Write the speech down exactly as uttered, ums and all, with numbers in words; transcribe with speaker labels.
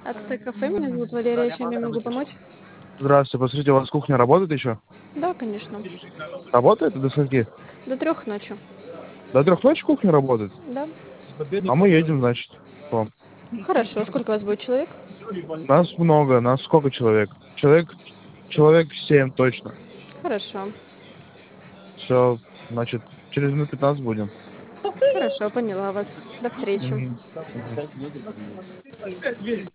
Speaker 1: Ацтек кафе, меня зовут Валерия, чем я могу помочь?
Speaker 2: Здравствуйте, посмотрите, у вас кухня работает еще?
Speaker 1: Да, конечно.
Speaker 2: Работает до скольки?
Speaker 1: До трех ночи.
Speaker 2: До трех ночи кухня работает?
Speaker 1: Да.
Speaker 2: А мы едем, значит, к вам.
Speaker 1: Хорошо. Сколько у вас будет человек?
Speaker 2: Нас много, нас сколько человек? Человек, человек семь точно.
Speaker 1: Хорошо.
Speaker 2: Все, значит, через минут пятнадцать будем.
Speaker 1: Хорошо, поняла вас. До встречи.
Speaker 2: Мгм. Мгм.